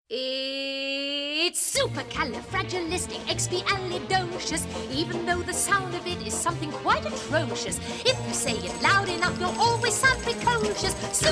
It's supercalifragilisticexpialidocious, even though the sound of it is something quite atrocious. If you say it loud enough, you'll always sound precocious.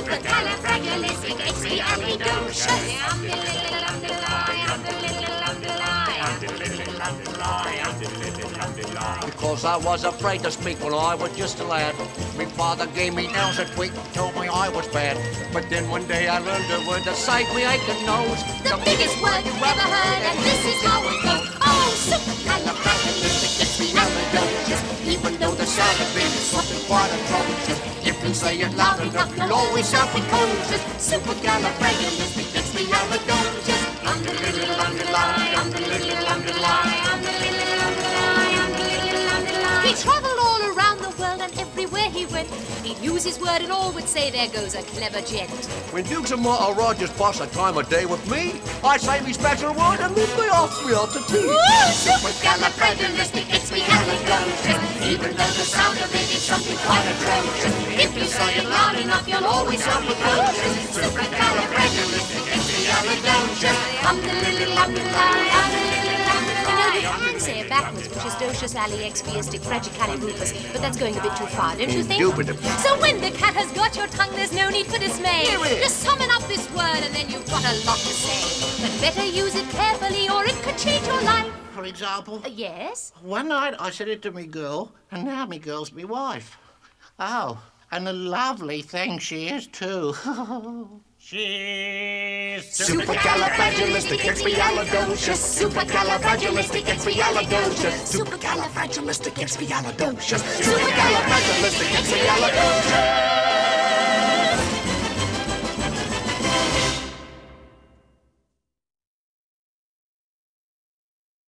Because I was afraid to speak when I was just a lad. My father gave me nails a tweak, told me I was bad. But then one day I learned a word to save me aching nose. The biggest word you've ever heard, and this is how it goes. Oh, supercalifragilisticexpialidocious, Even though the sound of it is something quite atrocious. If you say it loud enough, you'll always sound precocious. Supercalifragilisticexpialidocious. He travelled all around the world, and everywhere he went, he'd use his word and all would say, there goes a clever gent. When Dukes and Martha Rogers pass a time of day with me, I say me special word and then they ask me out to tea. Supercalifragilisticexpialidocious, even though the sound of it is something quite atrocious. If you say it loud enough, you'll always sound precocious. Supercalifragilisticexpialidocious. You can say it backwards, which is docious aliexpiistic fragicalirufus, but that's going a bit too far, don't you think? Indubitably. So when the cat has got your tongue, there's no need for dismay. Just summon up this word and then you've got a lot to say. But better use it carefully or it could change your life. For example? Yes? One night I said it to me girl, and now me girl's me wife. Oh, and a lovely thing she is too. She's Supercalifragilisticexpialidocious. Supercalifragilisticexpialidocious. Supercalifragilisticexpialidocious. Supercalifragilisticexpialidocious.